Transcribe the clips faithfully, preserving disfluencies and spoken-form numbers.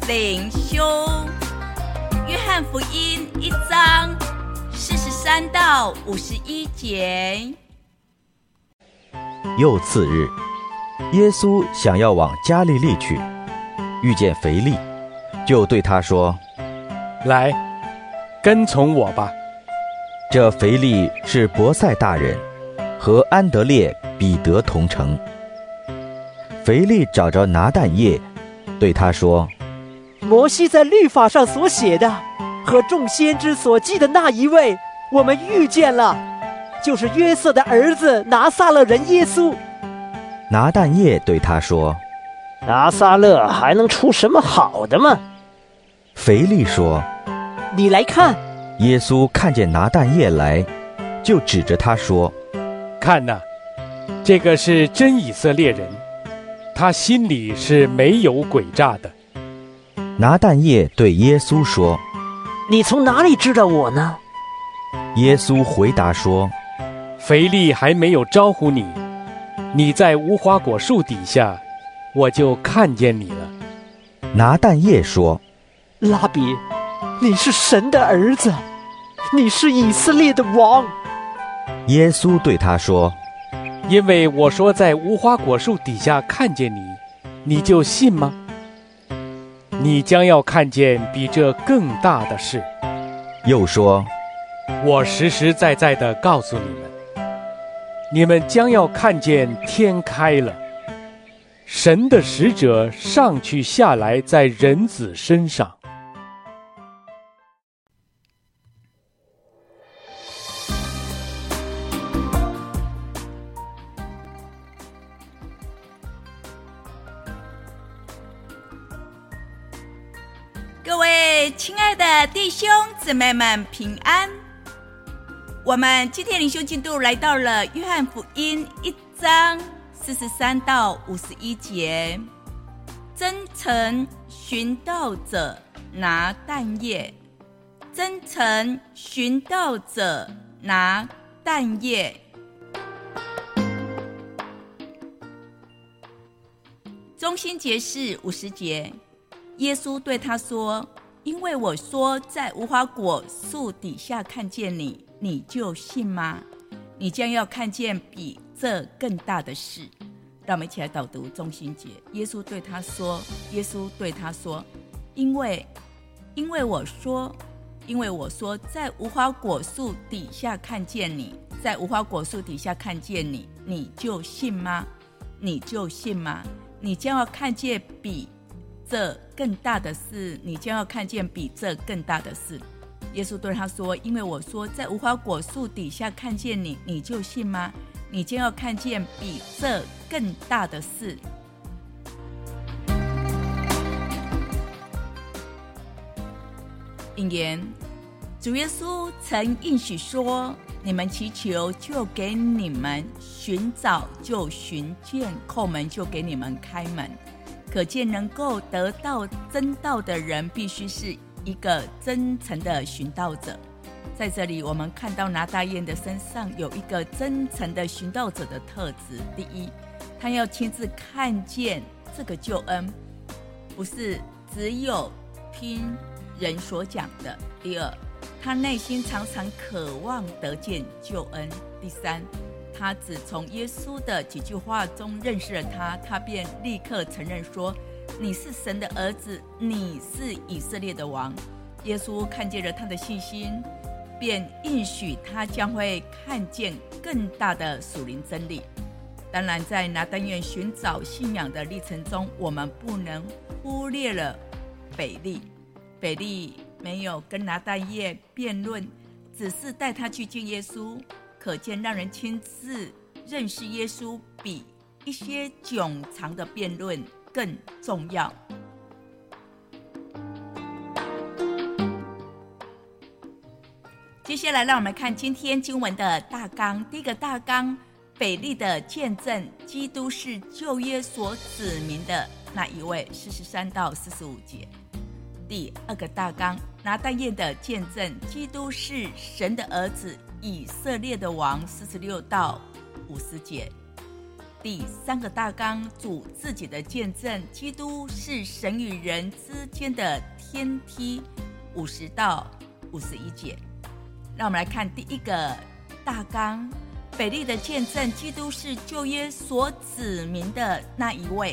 灵修。约翰福音一章四十三到五十一节。 又次日，耶稣想要往加利利去，遇见腓利，就对他说： 来，跟从我吧。 这腓利是伯赛大人，和安德烈、彼得同城。腓利找着拿但业，对他说： 摩西在律法上所写的和众先知所记的那一位，我们遇见了，就是约瑟的儿子拿撒勒人耶稣。 拿但业对他说： 拿撒勒还能出什么好的吗？ 腓利说： 你来看。 耶稣看见拿但业来，就指着他说： 看哪，这个是真以色列人，他心里是没有诡诈的。 拿但业对耶稣说： 你从哪里知道我呢？ 耶稣回答说： 腓利还没有招呼你，你在无花果树底下，我就看见你了。 拿但业说： 拉比，你是神的儿子，你是以色列的王。 耶稣对他说： 因为我说在无花果树底下看见你，你就信吗？你将要看见比这更大的事。 又说： 我实实在在地告诉你们，你们将要看见天开了，神的使者上去下来在人子身上。 各位亲爱的弟兄姊妹们平安。我们今天灵修进度来到了约翰福音一章四十三到五十一节。真诚寻道者拿但业，真诚寻道者拿但业。中心节是五十节。耶稣对他说：因为我说在无花果树底下看见你，你就信吗？你将要看见比这更大的事。让我们一起来导读中心节。耶稣对他说耶稣对他说因为因为我说因为我说在无花果树底下看见你，在无花果树底下看见你，你就信吗？你就信吗？你将要看见比这更大的事，你将要看见比这更大的事。耶稣对他说：因为我说在无花果树底下看见你，你就信吗？你将要看见比这更大的事。引言：主耶稣曾应许说：你们祈求就给你们，寻找就寻见，叩门就给你们开门。可见能够得到真道的人，必须是一个真诚的寻道者。在这里我们看到拿但业的身上有一个真诚的寻道者的特质。第一，他要亲自看见这个救恩，不是只有听人所讲的。第二，他内心常常渴望得见救恩。第三，他只从耶稣的几句话中认识了他，他便立刻承认说：你是神的儿子，你是以色列的王。耶稣看见了他的信心，便应许他将会看见更大的属灵真理。当然，在拿但业寻找信仰的历程中，我们不能忽略了腓利。腓利没有跟拿但业辩论，只是带他去见耶稣。可见让人亲自认识耶稣比一些冗长的辩论更重要。接下来让我们看今天经文的大纲。第一个大纲，腓利的见证，基督是旧约所指明的那一位，四十三到四十五节。第二个大纲，拿但业的见证，基督是神的儿子，以色列的王，四十六到五十节。 第三个大纲，主自己的见证，基督是神与人之间的天梯，五十到五十一节。让我们来看第一个大纲，腓力的见证，基督是旧约所指明的那一位。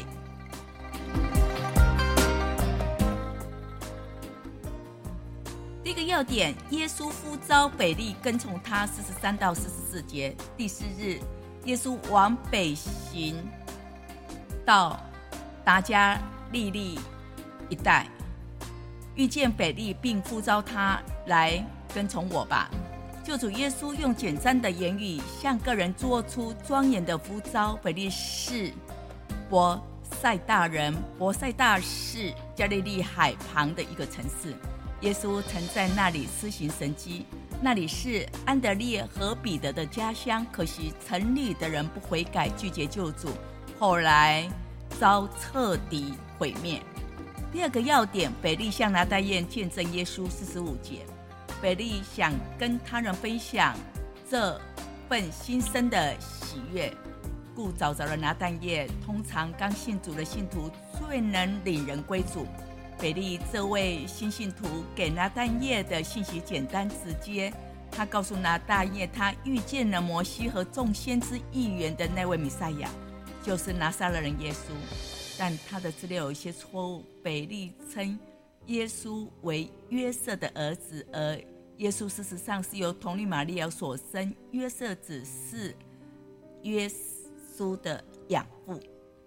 第一个要点，耶稣呼召腓力跟从他，四十三到四十四节。第四日，耶稣往北行到达加利利一带，遇见腓力，并呼召他来跟从我吧。救主耶稣用简单的言语向个人做出庄严的呼召。腓力是伯赛大人，伯赛大是加利利海旁的一个城市。耶稣曾在那里施行神迹，那里是安德烈和彼得的家乡。可惜城里的人不悔改，拒绝救主，后来遭彻底毁灭。第二个要点，腓力向拿但业见证耶稣，四十五节。腓力想跟他人分享这份新生的喜悦，故找着了拿但业。通常刚信主的信徒最能领人归主。腓力这位新信徒给拿但业的信息简单直接，他告诉拿但业，他遇见了摩西和众先知预言的那位弥赛亚，就是拿撒勒人耶稣。但他的资料有一些错误，腓力称耶稣为约瑟的儿子，而耶稣事实上是由童女玛利亚所生，约瑟只是耶稣的养父。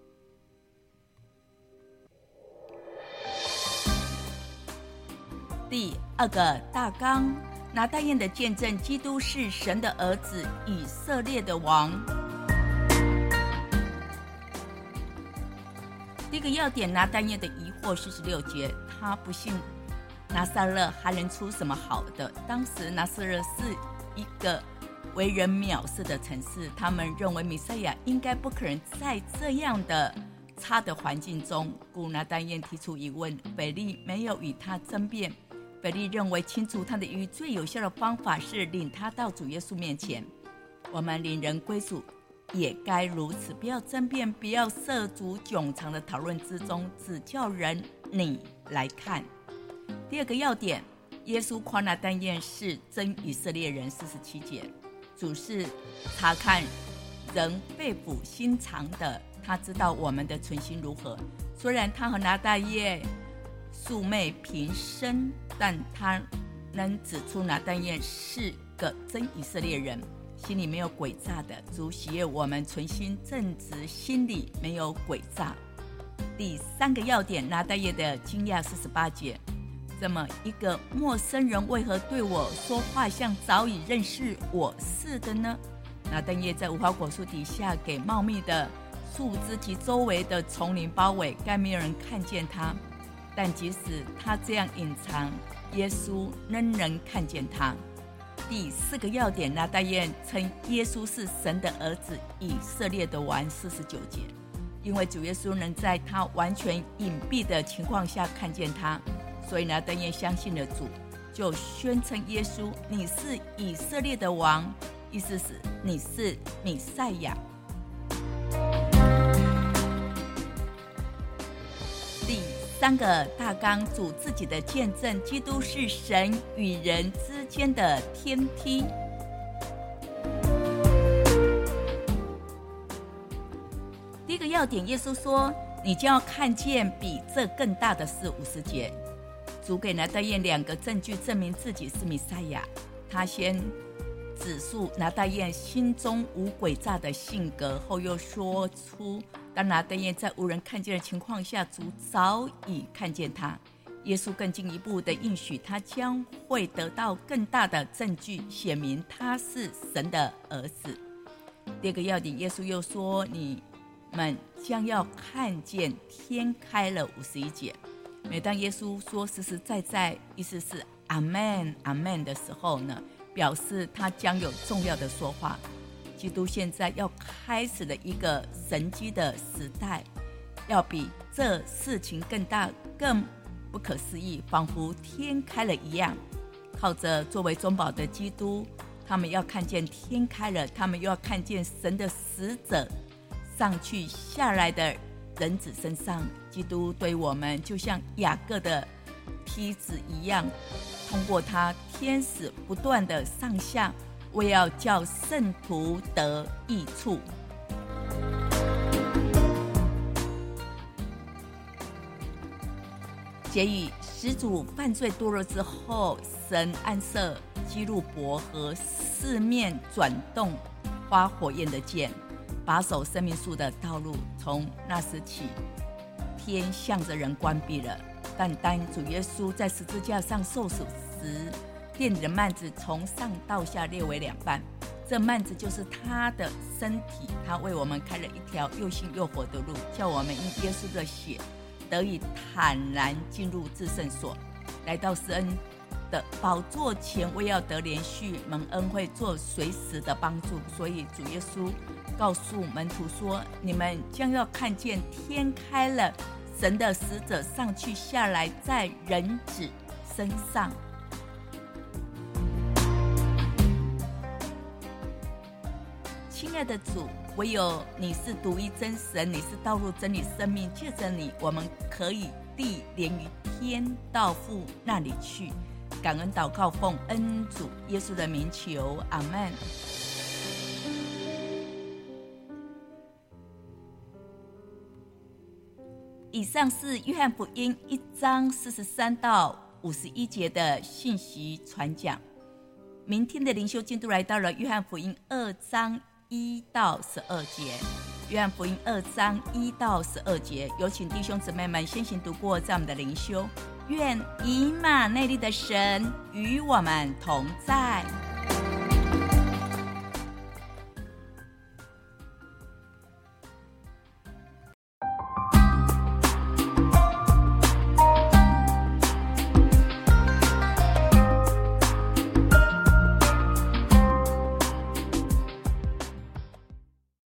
第二个大纲，拿但业的见证，基督是神的儿子，以色列的王。第一个要点，拿但业的疑惑，四十六节，他不信拿撒勒还能出什么好的。当时拿撒勒是一个为人藐视的城市，他们认为弥赛亚应该不可能在这样的差的环境中，故拿但业提出疑问，腓力没有与他争辩。腓力认为清除他的疑，最有效的方法是领他到主耶稣面前。我们领人归主也该如此，不要争辩，不要涉足冗长的讨论之中，只叫人你来看。第二个要点，耶稣夸拿但业是真以色列人，四十七节。主是查看人肺腑心肠的，他知道我们的存心如何。虽然他和拿但业素昧平生，但他能指出拿但业是个真以色列人，心里没有诡诈的。主喜悦我们存心正直，心里没有诡诈。第三个要点，拿但业的惊讶，四十八节。这么一个陌生人为何对我说话像早已认识我似的呢？拿但业在无花果树底下，给茂密的树枝及周围的丛林包围，该没有人看见他。但即使他这样隐藏，耶稣仍能看见他。第四个要点，拿但业称耶稣是神的儿子，以色列的王，四十九节。因为主耶稣能在他完全隐蔽的情况下看见他，所以拿但业相信了主，就宣称耶稣，你是以色列的王，意思是你是弥赛亚。第三个大纲，主自己的见证，基督是神与人之间的天梯。第一个要点，耶稣说，你将要看见比这更大的事，五十节。主给拿但业两个证据证明自己是弥赛亚。他先指述拿但业心中无诡诈的性格，后又说出当拿但业在无人看见的情况下，主早已看见他。耶稣更进一步的应许，他将会得到更大的证据，显明他是神的儿子。第二个要点，耶稣又说，你们将要看见天开了，五十一节。每当耶稣说实实在在，意思是阿们阿们的时候呢，表示他将有重要的说话。基督现在要开始的一个神迹的时代，要比这事情更大更不可思议，仿佛天开了一样。靠着作为中保的基督，他们要看见天开了，他们又要看见神的使者上去下来的人子身上。基督对我们就像雅各的梯子一样，通过他天使不断的上下，为要叫圣徒得益处。结语：始祖犯罪堕落之后，神暗设基路伯和四面转动发火焰的剑，把守生命树的道路。从那时起，天向着人关闭了。但当主耶稣在十字架上受死时，殿里的幔子从上到下裂为两半，这幔子就是他的身体，他为我们开了一条又新又活的路，叫我们因耶稣的血得以坦然进入至圣所，来到施恩的宝座前，为要得连续蒙恩惠，做随时的帮助。所以主耶稣告诉门徒说，你们将要看见天开了，神的使者上去下来，在人子身上。亲爱的主，唯有你是独一真神，你是道路真理生命，借着你我们可以地连于天到父那里去。感恩祷告，奉恩主耶稣的名求，阿们。以上是约翰福音一章四十三到五十一节的信息传讲。明天的灵修进度来到了约翰福音二章一到十二节。约翰福音二章一到十二节，有请弟兄姊妹们先行读过这样的灵修。愿以马内利的神与我们同在。